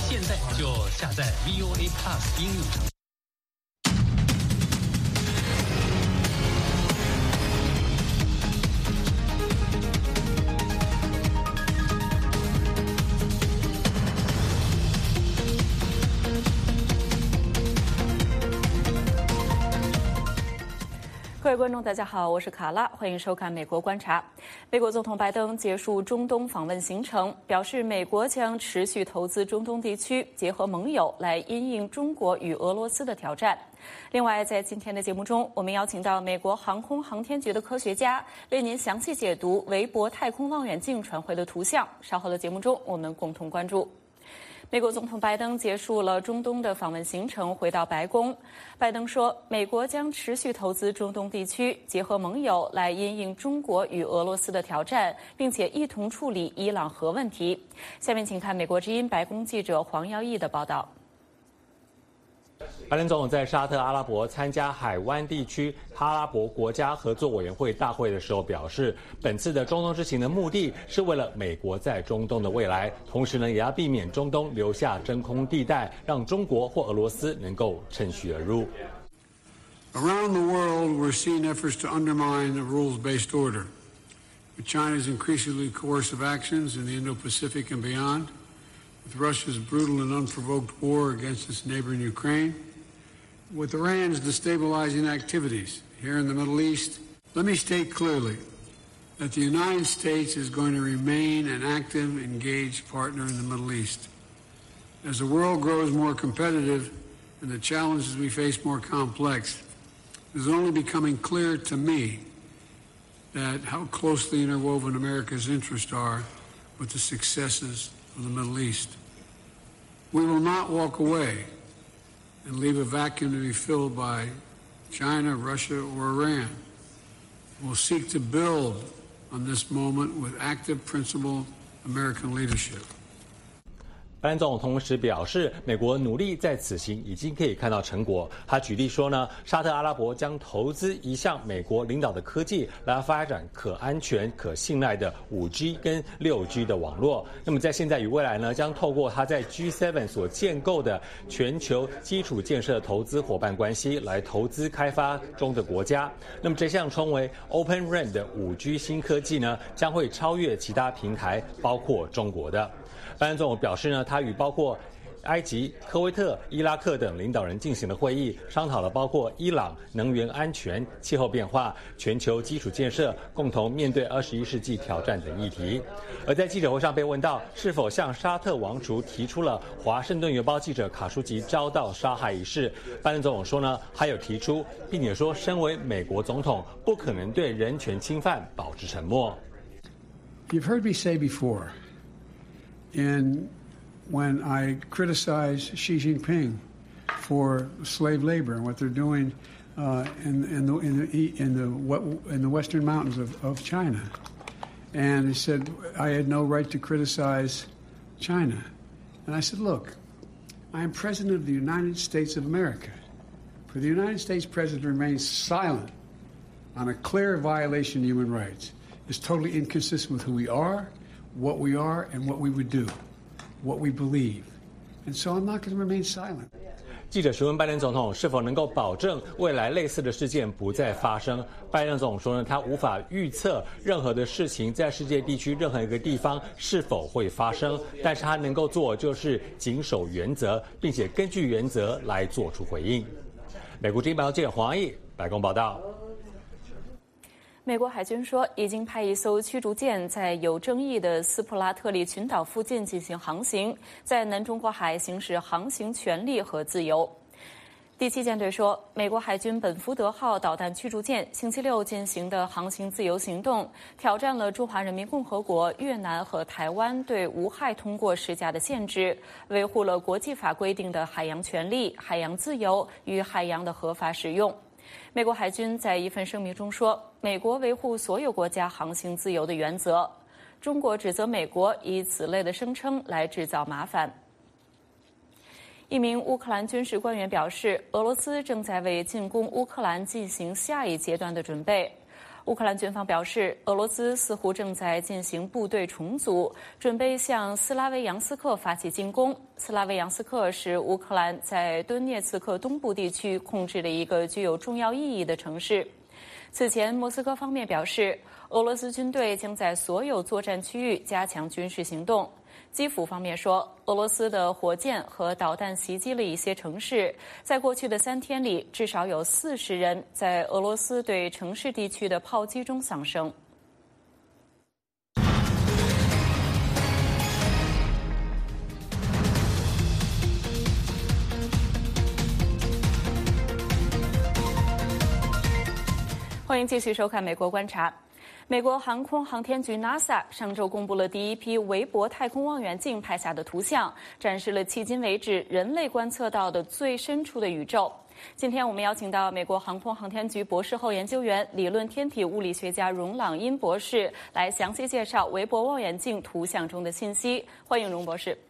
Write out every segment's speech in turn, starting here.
现在就下载 VOA Plus 应用程序。 各位观众，大家好，我是卡拉，欢迎收看《美国观察》。美国总统拜登结束中东访问行程，表示美国将持续投资中东地区，结合盟友来因应中国与俄罗斯的挑战。另外，在今天的节目中，我们邀请到美国航空航天局的科学家，为您详细解读韦伯太空望远镜传回的图像。稍后的节目中，我们共同关注。美国总统拜登结束了中东的访问行程，回到白宫。拜登说，美国将持续投资中东地区，结合盟友来因应中国与俄罗斯的挑战，并且一同处理伊朗核问题。下面请看美国之音白宫记者黄耀义的报道。 拜登总统在沙特阿拉伯参加海湾地区阿拉伯国家合作委员会大会的时候表示，本次的中东之行的目的是为了美国在中东的未来，同时呢，也要避免中东留下真空地带，让中国或俄罗斯能够趁虚而入。 Around the world, we're seeing efforts to undermine the rules-based order, with China's increasingly coercive actions in the Indo-Pacific and beyond, with Russia's brutal and unprovoked war against its neighbor in Ukraine, with Iran's destabilizing activities here in the Middle East. Let me state clearly that the United States is going to remain an active, engaged partner in the Middle East. As the world grows more competitive and the challenges we face more complex, it is only becoming clear to me that how closely interwoven America's interests are with the successes of the Middle East. We will not walk away and leave a vacuum to be filled by China, Russia, or Iran. We'll seek to build on this moment with active, principled American leadership. 拜登总统同时表示，美国努力在此行已经可以看到成果。他举例说呢，沙特阿拉伯将投资一项美国领导的科技来发展可安全、可信赖的5G 跟6G 的网络。那么在现在与未来呢，将透过他在 G7 所建构的全球基础建设投资伙伴关系来投资开发中的国家。那么这项称为 Open RAN 的5G 新科技呢，将会超越其他平台，包括中国的。拜登总统表示呢，他与包括埃及、科威特、伊拉克等领导人进行了会议，商讨了包括伊朗、能源安全、气候变化、全球基础建设、共同面对21世纪挑战等议题。而在记者会上被问到是否向沙特王储提出了华盛顿邮报记者卡舒吉遭到杀害一事，拜登总统说呢，还有提出，并且说，身为美国总统，不可能对人权侵犯保持沉默。 You've heard me say before. And when I criticize Xi Jinping for slave labor and what they're doing in the western mountains of China, and he said I had no right to criticize China, and I said, look, I am President of the United States of America. For the United States President to remain silent on a clear violation of human rights is totally inconsistent with who we are, what we are, and what we would do, what we believe. And so I'm not going to remain silent. 记者询问拜登总统是否能够保证未来类似的事件不再发生。拜登总统说呢，他无法预测任何的事情在世界地区任何一个地方是否会发生，但是他能够做就是谨守原则，并且根据原则来做出回应。美国之音报道记者黄奕，白宫报道。 美国海军说，已经派一艘驱逐舰在有争议的斯普拉特利群岛附近进行航行，在南中国海行使航行权利和自由。第7舰队说，美国海军本福德号导弹驱逐舰星期六进行的航行自由行动，挑战了中华人民共和国、越南和台湾对无害通过施加的限制，维护了国际法规定的海洋权利、海洋自由与海洋的合法使用。美国海军在一份声明中说，美国维护所有国家航行自由的原则。中国指责美国以此类的声称来制造麻烦。一名乌克兰军事官员表示，俄罗斯正在为进攻乌克兰进行下一阶段的准备。 乌克兰军方表示，俄罗斯似乎正在进行部队重组，准备向斯拉维扬斯克发起进攻。斯拉维扬斯克是乌克兰在顿涅茨克东部地区控制的一个具有重要意义的城市。此前，莫斯科方面表示，俄罗斯军队将在所有作战区域加强军事行动。基辅方面说，俄罗斯的火箭和导弹袭击了一些城市。在过去的3天里，至少有40人在俄罗斯对城市地区的炮击中丧生。欢迎继续收看《美国观察》。美国航空航天局 NASA 上周公布了第一批韦伯太空望远镜拍下的图像，展示了迄今为止人类观测到的最深处的宇宙。今天我们邀请到美国航空航天局博士后研究员、理论天体物理学家荣朗殷博士来详细介绍韦伯望远镜图像中的信息。欢迎荣博士。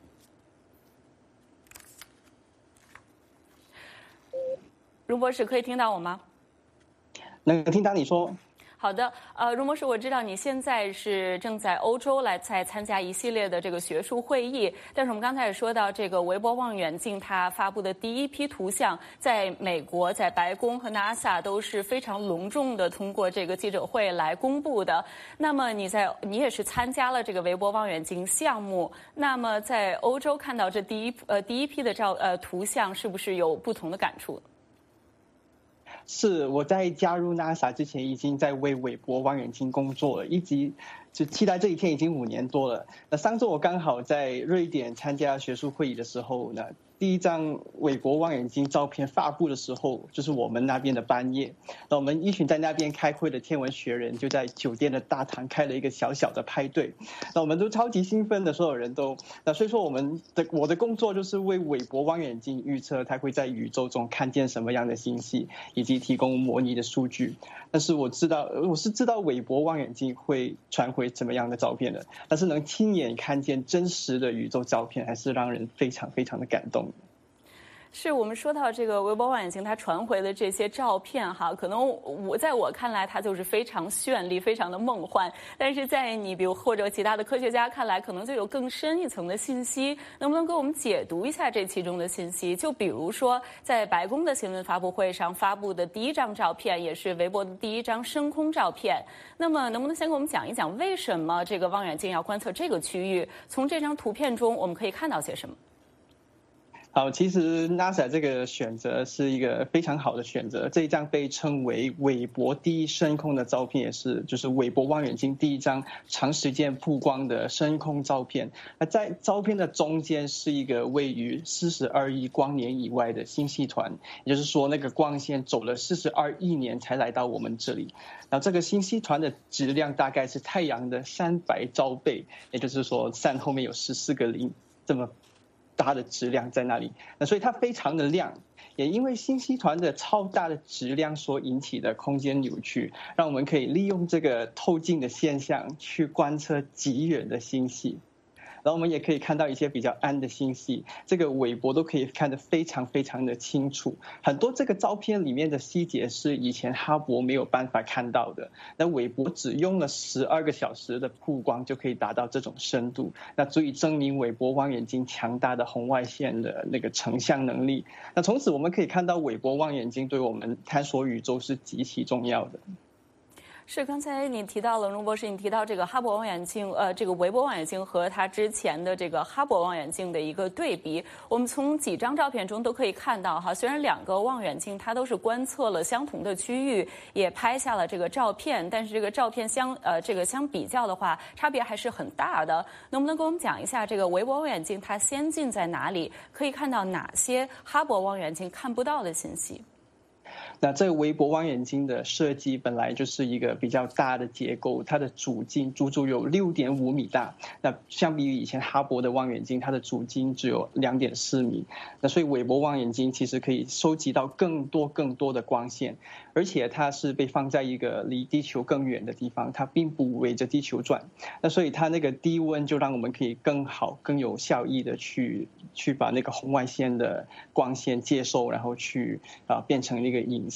荣博士，可以听到我吗？ 能听到你说。 好的，荣博士，我知道你现在是正在欧洲在参加一系列的这个学术会议，但是我们刚才也说到，这个韦伯望远镜它发布的第一批图像，在美国在白宫和 NASA 都是非常隆重的通过这个记者会来公布的。那么你也是参加了这个韦伯望远镜项目，那么在欧洲看到这第一批的图像，是不是有不同的感触？ 是，我在加入 NASA 之前已经在为韦伯望远镜工作了，一直就期待这一天已经5年多了。那上周我刚好在瑞典参加学术会议的时候呢，第一张韦伯望远镜照片发布的时候，就是我们那边的半夜。那我们一群在那边开会的天文学人就在酒店的大堂开了一个小小的派对。那我们都超级兴奋的，所有人都。那所以说我的工作就是为韦伯望远镜预测它会在宇宙中看见什么样的星系，以及提供模拟的数据。但是我是知道韦伯望远镜会传回怎么样的照片的，但是能亲眼看见真实的宇宙照片，还是让人非常非常的感动。 是我们说到这个韦伯望远镜它传回的这些照片哈，可能在我看来它就是非常绚丽、非常的梦幻，但是在你比如或者其他的科学家看来，可能就有更深一层的信息。能不能给我们解读一下这其中的信息？就比如说在白宫的新闻发布会上发布的第一张照片，也是韦伯的第一张深空照片。那么能不能先给我们讲一讲为什么这个望远镜要观测这个区域？从这张图片中我们可以看到些什么？ 好，其实 NASA 这个选择是一个非常好的选择。这一张被称为韦伯第一深空的照片，就是韦伯望远镜第一张长时间曝光的深空照片。那在照片的中间是一个位于42亿光年以外的星系团，也就是说那个光线走了42亿年才来到我们这里。然后这个星系团的质量大概是太阳的300兆倍，也就是说3后面有14个零这么大的质量在那里，那所以它非常的亮，也因为星系团的超大的质量所引起的空间扭曲，让我们可以利用这个透镜的现象去观测极远的星系。然后我们也可以看到一些比较暗的星系，这个韦伯都可以看得非常非常的清楚。很多这个照片里面的细节是以前哈勃没有办法看到的，那韦伯只用了12个小时的曝光就可以达到这种深度，那足以证明韦伯望远镜强大的红外线的那个成像能力。那从此我们可以看到韦伯望远镜对我们探索宇宙是极其重要的。 是，刚才你提到了，荣博士，你提到这个哈勃望远镜，这个韦伯望远镜和它之前的这个哈勃望远镜的一个对比，我们从几张照片中都可以看到哈，虽然2个望远镜它都是观测了相同的区域，也拍下了这个照片，但是这个照片相比较的话，差别还是很大的。能不能给我们讲一下这个韦伯望远镜它先进在哪里？可以看到哪些哈勃望远镜看不到的信息？ 那这个韦伯望远镜的设计本来就是一个比较大的结构，它的主镜足足有6.5米大。那相比于以前哈勃的望远镜，它的主镜只有2.4米。那所以韦伯望远镜其实可以收集到更多的光线，而且它是被放在一个离地球更远的地方，它并不围着地球转。那所以它那个低温就让我们可以更好、更有效益的去把那个红外线的光线接收，然后去变成一个影像。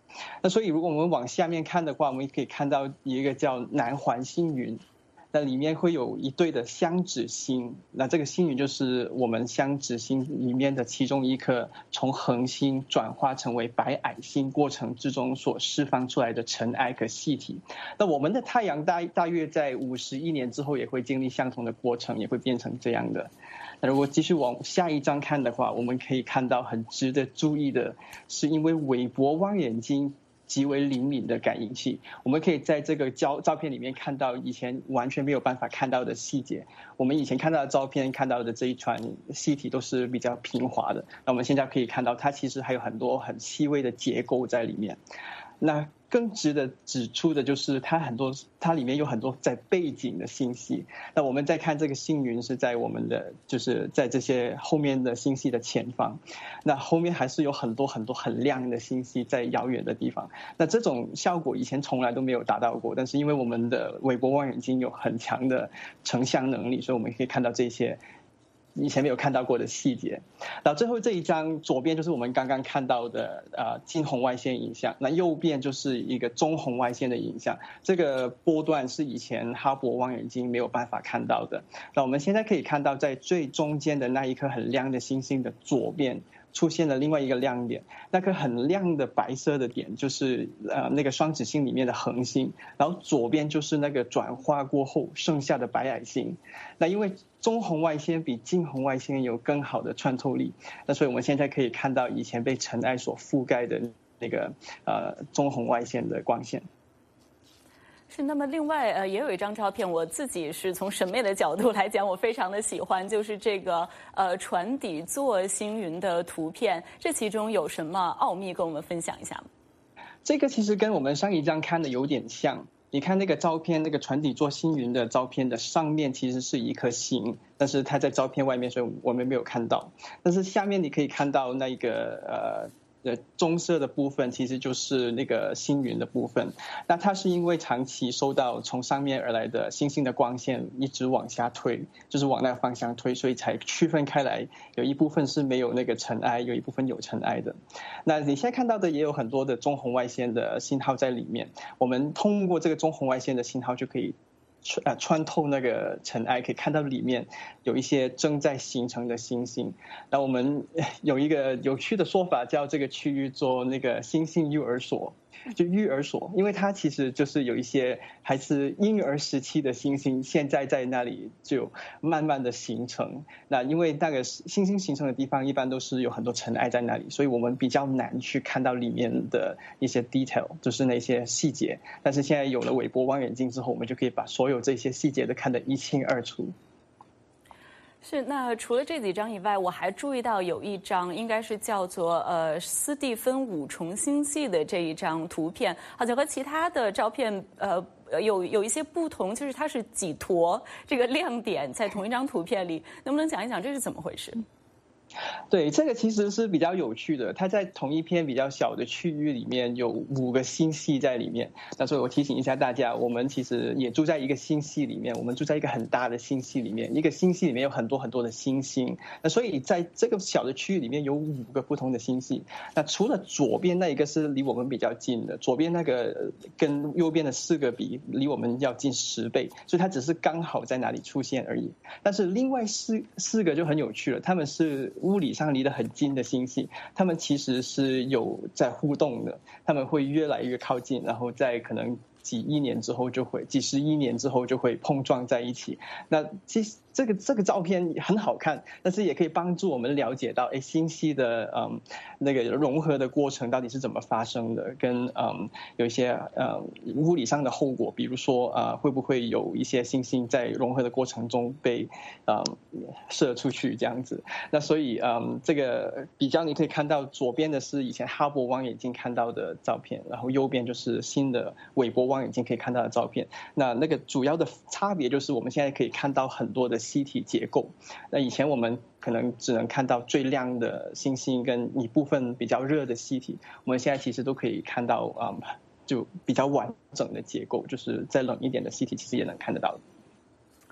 那所以如果我们往下面看的话，我们可以看到一个叫南环星云。那里面会有一对的香子星，那这个星云就是我们香子星里面的其中一颗，从恒星转化成为白矮星过程之中所释放出来的尘埃和气体。那我们的太阳大约在51年之后也会经历相同的过程，也会变成这样的。那如果继续往下一张看的话，我们可以看到很值得注意的是，因为韦伯望远镜极为灵敏的感应器，我们可以在这个照片里面看到以前完全没有办法看到的细节。我们以前看到的照片看到的这一串气体都是比较平滑的，那我们现在可以看到它其实还有很多很细微的结构在里面。那更值得指出的就是它里面有很多在背景的信息。那我们再看这个星云是在我们的就是在这些后面的星系的前方，那后面还是有很多很多很亮的星系在遥远的地方。那这种效果以前从来都没有达到过，但是因为我们的韦伯望远镜有很强的成像能力，所以我们可以看到这些以前没有看到过的细节。然后最后这一张左边就是我们刚刚看到的近红外线影像，那右边就是一个中红外线的影像。这个波段是以前哈勃望远镜没有办法看到的。那我们现在可以看到在最中间的那一颗很亮的星星的左边出现了另外一个亮点，那颗很亮的白色的点就是那个双子星里面的恒星，然后左边就是那个转化过后剩下的白矮星。那因为中红外线比近红外线有更好的穿透力，那所以我们现在可以看到以前被尘埃所覆盖的那个中红外线的光线。 是，那么另外也有一张照片，我自己是从审美的角度来讲，我非常的喜欢，就是这个船底座星云的图片，这其中有什么奥秘跟我们分享一下吗？ 这个其实跟我们上一张看的有点像。你看那个照片，那个船底座星云的照片的上面其实是一颗星，但是它在照片外面，所以我们没有看到。但是下面你可以看到那个棕色的部分其实就是那个星云的部分。那它是因为长期受到从上面而来的星星的光线一直往下推，就是往那个方向推，所以才区分开来，有一部分是没有那个尘埃，有一部分有尘埃的。那你现在看到的也有很多的中红外线的信号在里面，我们通过这个中红外线的信号就可以穿透那个尘埃，可以看到里面有一些正在形成的星星。那我们有一个有趣的说法，叫这个区域做那个星星育儿所，就育儿所，因为它其实就是有一些还是婴儿时期的星星，现在在那里就慢慢的形成。那因为那个星星形成的地方一般都是有很多尘埃在那里，所以我们比较难去看到里面的一些 detail， 就是那些细节。但是现在有了韦伯望远镜之后，我们就可以把所有这些细节都看得一清二楚。 是，那除了这几张以外，我还注意到有一张应该是叫做斯蒂芬5重星系的这一张图片，好像和其他的照片有一些不同，就是它是几坨这个亮点在同一张图片里，能不能讲一讲这是怎么回事？ 对，这个其实是比较有趣的。它在同一片比较小的区域里面有5个星系在里面。那所以我提醒一下大家，我们其实也住在一个星系里面，我们住在一个很大的星系里面，一个星系里面有很多很多的星星。那所以在这个小的区域里面有5个不同的星系。那除了左边那一个是离我们比较近的，左边那个跟右边的4个比离我们要近10倍，所以它只是刚好在哪里出现而已。但是另外四个就很有趣了，他们是物理上离得很近的星系，他们其实是有在互动的，他们会越来越靠近，然后在可能几十亿年之后就会碰撞在一起。那其实这个照片很好看，但是也可以帮助我们了解到星系的那个融合的过程到底是怎么发生的，跟有一些物理上的后果，比如说会不会有一些星星在融合的过程中被射出去这样子。那所以这个比较你可以看到左边的是以前哈勃望远镜看到的照片，然后右边就是新的韦伯望远镜可以看到的照片。那个主要的差别就是我们现在可以看到很多的气体结构，那以前我们可能只能看到最亮的星星跟一部分比较热的气体，我们现在其实都可以看到就比较完整的结构，就是再冷一点的气体其实也能看得到。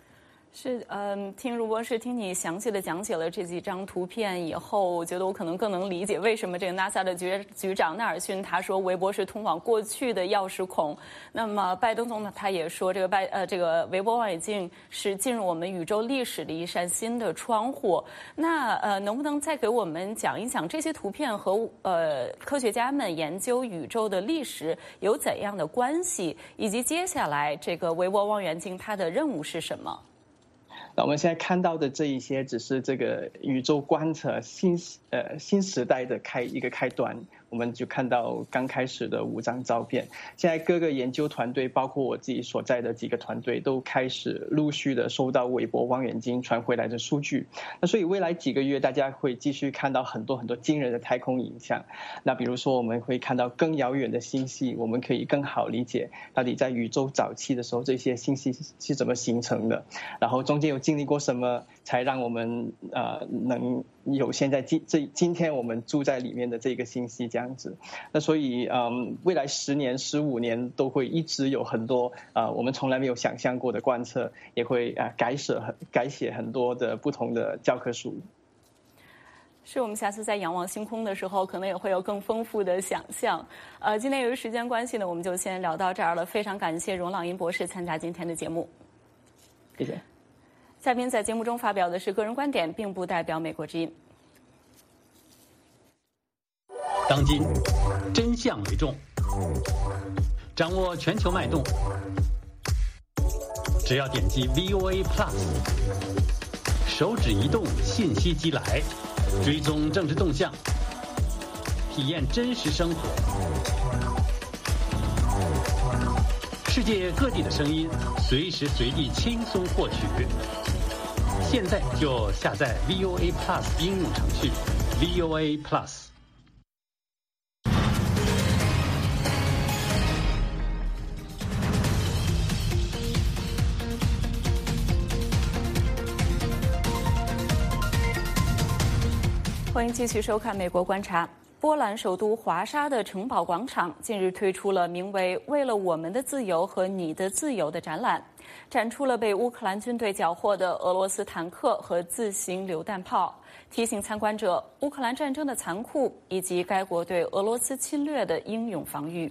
是，听卢博士听你详细的讲解了这几张图片以后，我觉得我可能更能理解为什么这个 NASA 的局长纳尔逊他说韦伯是通往过去的钥匙孔。那么拜登总统他也说这个韦伯望远镜是进入我们宇宙历史的一扇新的窗户。那能不能再给我们讲一讲这些图片和科学家们研究宇宙的历史有怎样的关系，以及接下来这个韦伯望远镜它的任务是什么？ 那我们现在看到的这一些，只是这个宇宙观测新时代的一个开端。我们就看到刚开始的5张照片。现在各个研究团队，包括我自己所在的几个团队，都开始陆续的收到韦伯望远镜传回来的数据。那所以未来几个月，大家会继续看到很多惊人的太空影像。那比如说，我们会看到更遥远的星系，我们可以更好理解到底在宇宙早期的时候，这些星系是怎么形成的，然后中间有经历过什么，才让我们能有现在今天我们住在里面的这个星系这样子。那所以未来10年、15年都会一直有很多我们从来没有想象过的观测，也会改写很多的不同的教科书。 是，我们下次在仰望星空的时候，可能也会有更丰富的想象。今天由于时间关系呢，我们就先聊到这儿了。非常感谢荣朗音博士参加今天的节目。 谢谢。 嘉宾在节目中发表的是个人观点，并不代表美国之音。 当今真相为重，掌握全球脉动，只要点击 VOA Plus， 手指移动，信息即来，追踪政治动向，体验真实生活，世界各地的声音，随时随地轻松获取。现在就下载 VOA Plus 应用程序 VOA Plus。 欢迎继续收看《美国观察》。波兰首都华沙的城堡广场近日推出了名为“为了我们的自由和你的自由”的展览，展出了被乌克兰军队缴获的俄罗斯坦克和自行榴弹炮，提醒参观者乌克兰战争的残酷以及该国对俄罗斯侵略的英勇防御。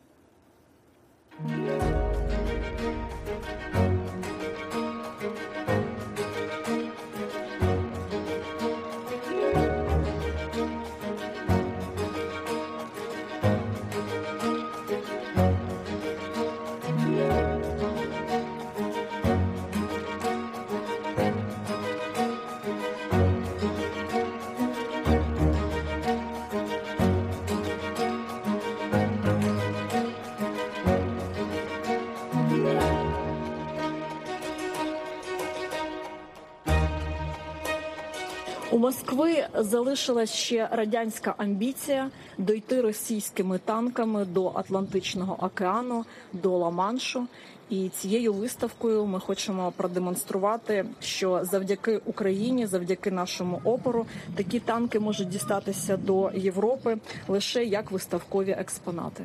У Москви залишилась ще радянська амбіція дойти російськими танками до Атлантичного океану, до Ла-Маншу. І цією виставкою ми хочемо продемонструвати, що завдяки Україні, завдяки нашому опору, такі танки можуть дістатися до Європи лише як виставкові експонати.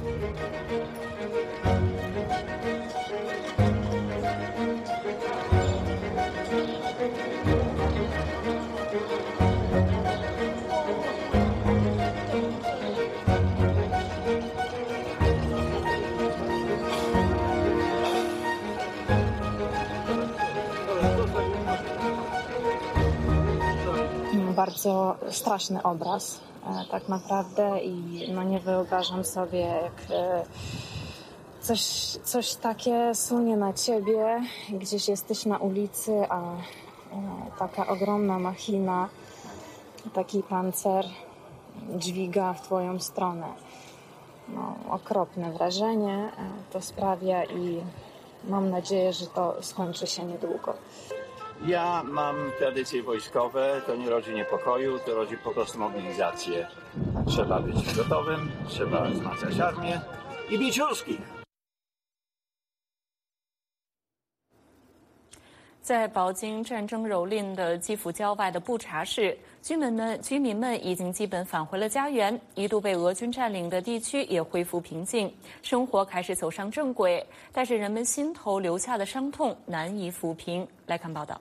Bardzo straszny obraz tak naprawdę i no nie wyobrażam sobie, jak coś takie sunie na ciebie, gdzieś jesteś na ulicy, a taka ogromna machina, taki pancer dźwiga w twoją stronę. No, okropne wrażenie to sprawia i mam nadzieję, że to skończy się niedługo. Ja mam tradycje wojskowe, to nie rodzi niepokoju, to rodzi po prostu mobilizację. Trzeba być gotowym, trzeba wzmacniać armię i bić ruskich. 在饱经战争蹂躏的基辅郊外的布查市，居民们已经基本返回了家园，一度被俄军占领的地区也恢复平静，生活开始走上正轨。但是人们心头留下的伤痛难以抚平。来看报道。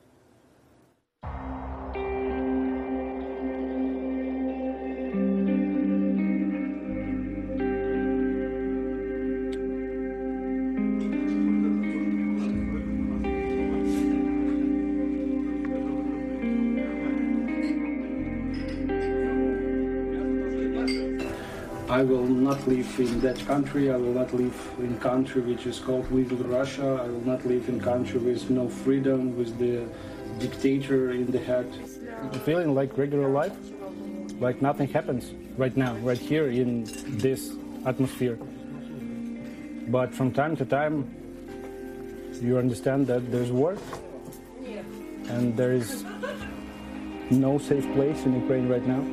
I will not live in that country. I will not live in country which is called Little Russia. I will not live in country with no freedom, with the dictator in the head. I'm feeling like regular life, like nothing happens right now, right here in this atmosphere. But from time to time, you understand that there's war, and there is no safe place in Ukraine right now.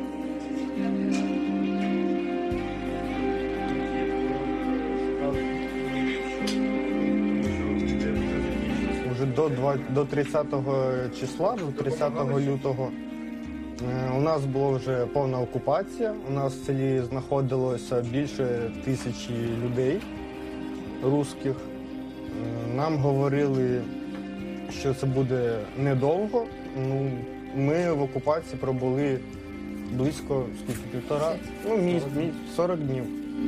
До 30 числа, до 30 лютого, у нас була вже повна окупація. У нас в селі знаходилося більше 1000 людей русських. Нам говорили, що це буде недовго. Ми в окупації пробули близько 40 днів.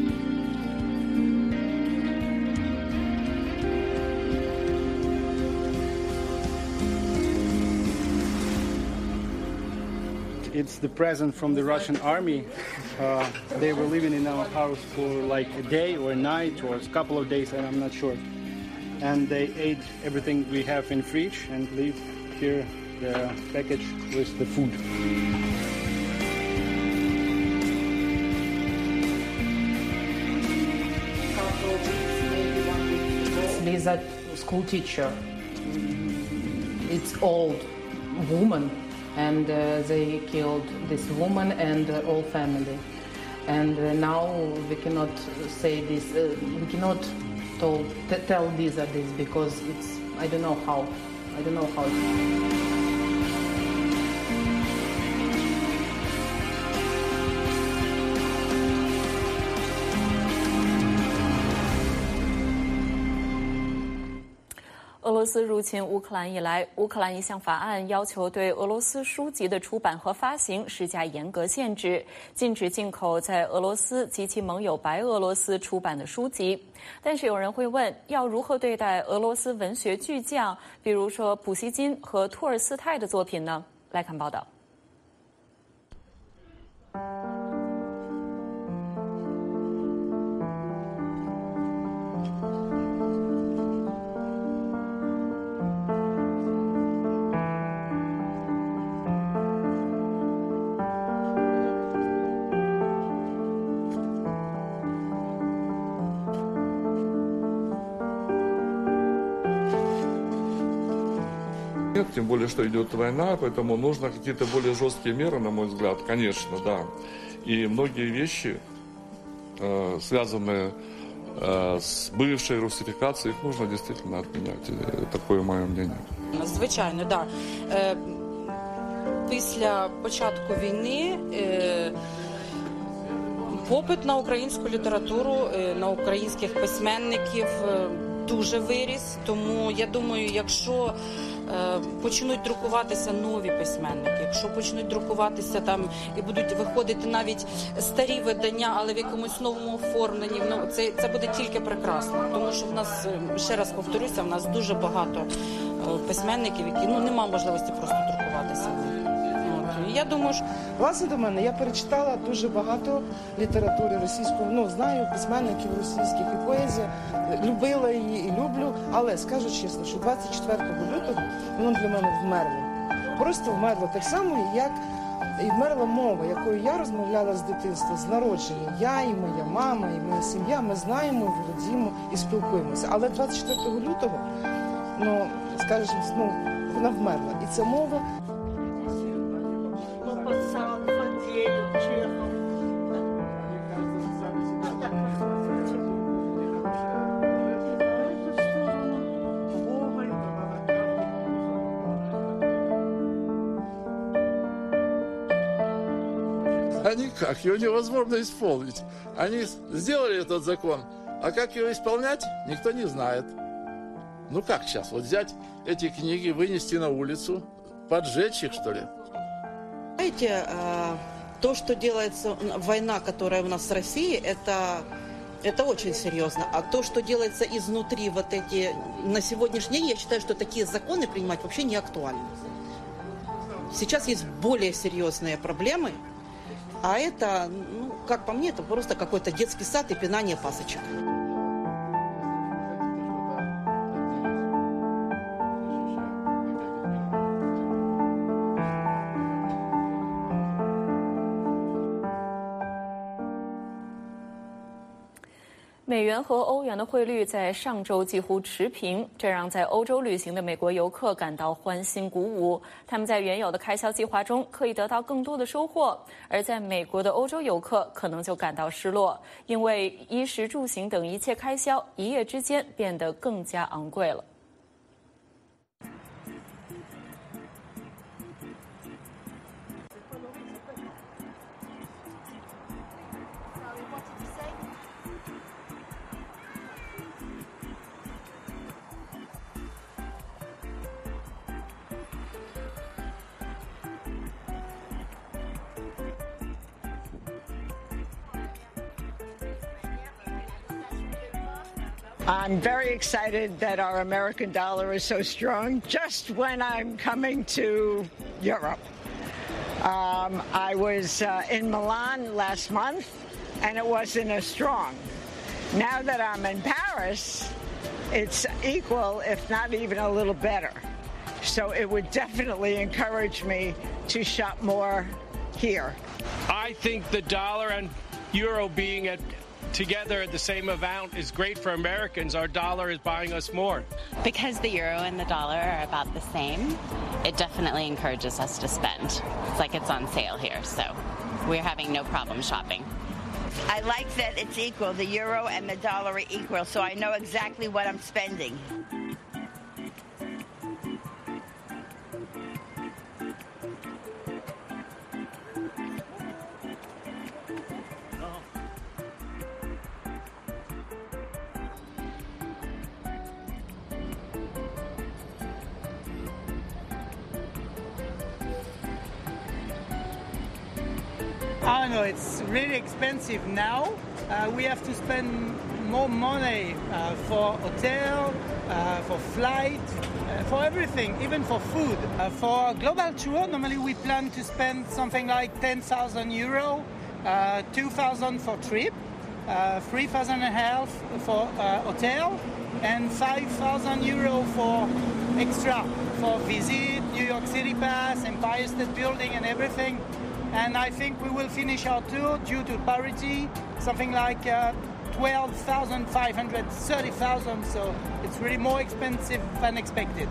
It's the present from the Russian army. They were living in our house for like a day or a night or a couple of days, and I'm not sure. And they ate everything we have in fridge and leave here the package with the food. Lisa, school teacher. It's old woman. And they killed this woman and all family. And now we cannot say this, we cannot tell Lisa this because it's, I don't know how. 俄罗斯入侵乌克兰以来，乌克兰一项法案要求对俄罗斯书籍的出版和发行施加严格限制，禁止进口在俄罗斯及其盟友白俄罗斯出版的书籍。但是有人会问，要如何对待俄罗斯文学巨匠，比如说普希金和托尔斯泰的作品呢？来看报道。 Тем более, что идет война, поэтому нужно какие-то более жесткие меры, на мой взгляд, конечно, да. И многие вещи, связанные с бывшей русификацией, их нужно действительно отменять. Такое мое мнение. Звичайно, да. Після початку війни попит на українську літературу, на українських письменників дуже виріс. Тому я думаю, якщо почнуть друкуватися нові письменники, якщо почнуть друкуватися там і будуть виходити навіть старі видання, але в якомусь новому оформленні, це буде тільки прекрасно. Тому що в нас, ще раз повторюся, в нас дуже багато письменників, які нема можливості просто друкуватися. Я думаю, що... Власне, до мене, я перечитала дуже багато літератури російської, знаю письменників російських і поезія, любила її і люблю, але скажу чесно, що 24 лютого воно для мене вмерло. Просто вмерло так само, як і вмерла мова, якою я розмовляла з дитинства, з народження. Я і моя мама, і моя сім'я, ми знаємо, володіємо і спілкуємося. Але 24 лютого, скажімо, вона вмерла. І ця мова... А никак, его невозможно исполнить. Они сделали этот закон, а как его исполнять, никто не знает. Ну как сейчас, вот взять эти книги, вынести на улицу, поджечь их, что ли? Знаете, то, что делается, война, которая у нас с Россией, это очень серьезно. А то, что делается изнутри, вот эти, на сегодняшний день, я считаю, что такие законы принимать вообще не актуально. Сейчас есть более серьезные проблемы, а это, ну, как по мне, это просто какой-то детский сад и пинание пасочек. 美元和欧元的汇率在上周几乎持平，这让在欧洲旅行的美国游客感到欢欣鼓舞。他们在原有的开销计划中可以得到更多的收获，而在美国的欧洲游客可能就感到失落，因为衣食住行等一切开销一夜之间变得更加昂贵了。 I'm very excited that our American dollar is so strong just when I'm coming to Europe. I was in Milan last month and it wasn't as strong. Now that I'm in Paris, it's equal, if not even a little better. So it would definitely encourage me to shop more here. I think the dollar and euro being together at the same amount is great for Americans. Our dollar is buying us more. Because the euro and the dollar are about the same, it definitely encourages us to spend. It's like it's on sale here, so we're having no problem shopping. I like that it's equal. The euro and the dollar are equal, so I know exactly what I'm spending. I know it's really expensive now. We have to spend more money for hotel, for flight, for everything, even for food. For a global tour, normally we plan to spend something like 10,000 euro, 2,000 for trip, 3,500 for hotel, and 5,000 euro for extra for visit, New York City Pass, Empire State Building, and everything. And I think we will finish our tour due to parity, something like 12,500, 30,000. So it's really more expensive than expected.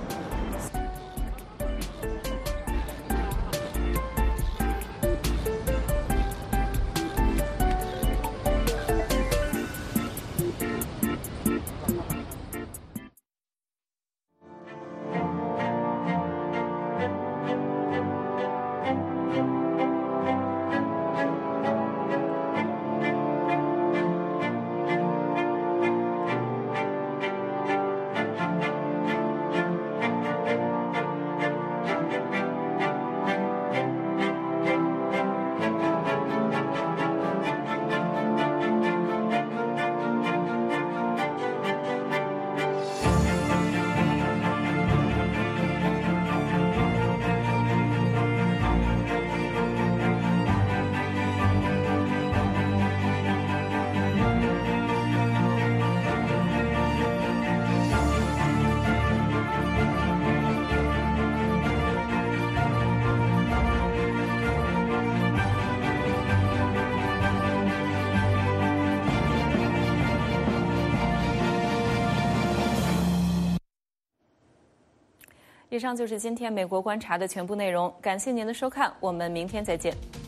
以上就是今天美国观察的全部内容，感谢您的收看，我们明天再见。